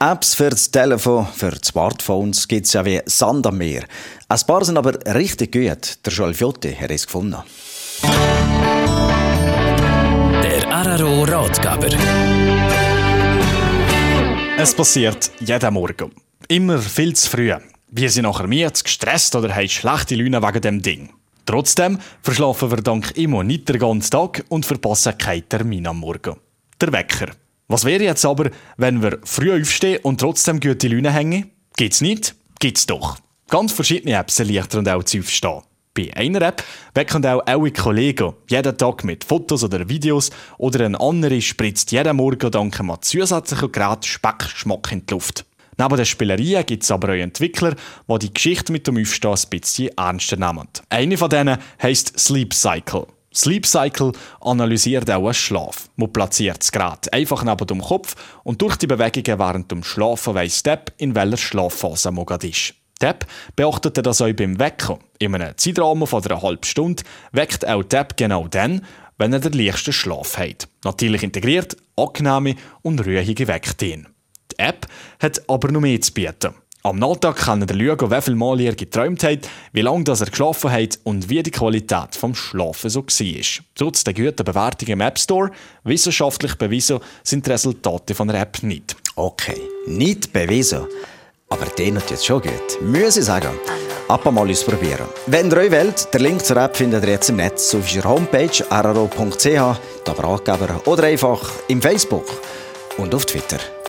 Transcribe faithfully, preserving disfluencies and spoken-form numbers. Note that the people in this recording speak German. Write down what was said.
Apps für das Telefon, für die Smartphones gibt es ja wie Sand am Meer. Ein paar sind aber richtig gut. Der Joel Fiotti hat es gefunden. Der Araro-Ratgeber. Es passiert jeden Morgen. Immer viel zu früh. Wir sind nachher müde, gestresst oder haben schlechte Laune wegen dem Ding. Trotzdem verschlafen wir dank immer nicht den ganzen Tag und verpassen keinen Termin am Morgen. Der Wecker. Was wäre jetzt aber, wenn wir früh aufstehen und trotzdem gute Laune hängen? Gibt's nicht? Gibt's doch. Ganz verschiedene Apps erleichtern auch zu aufstehen. Bei einer App wecken auch alle Kollegen jeden Tag mit Fotos oder Videos oder ein anderer spritzt jeden Morgen dank einem zusätzlichen Gerät Speckgeschmack in die Luft. Neben den Spielereien gibt es aber auch Entwickler, die die Geschichte mit dem Aufstehen ein bisschen ernster nehmen. Eine von denen heisst Sleep Cycle. Sleep Cycle analysiert auch den Schlaf. Man platziert das Gerät einfach neben dem Kopf und durch die Bewegungen während dem Schlafen weiss die App, in welcher Schlafphase man gerade ist. Die App beachtet das auch beim Wecken. In einem Zeitrahmen von einer halben Stunde weckt auch die App genau dann, wenn er den leichten Schlaf hat. Natürlich integriert, angenehme und ruhige Weckdien. Die App hat aber noch mehr zu bieten. Am Nachmittag kann er schauen, wie viel Mal er geträumt hat, wie lange er geschlafen hat und wie die Qualität des Schlafens so war. Trotz der guten Bewertungen im App Store, wissenschaftlich bewiesen sind die Resultate von der App nicht. Okay, nicht bewiesen. Aber den hat jetzt schon gut. Muss ich sagen. Ab mal ausprobieren. Wenn ihr euch wollt, den Link zur App findet ihr jetzt im Netz auf unserer Homepage araro punkt c h, der Ratgeber, oder einfach im Facebook und auf Twitter.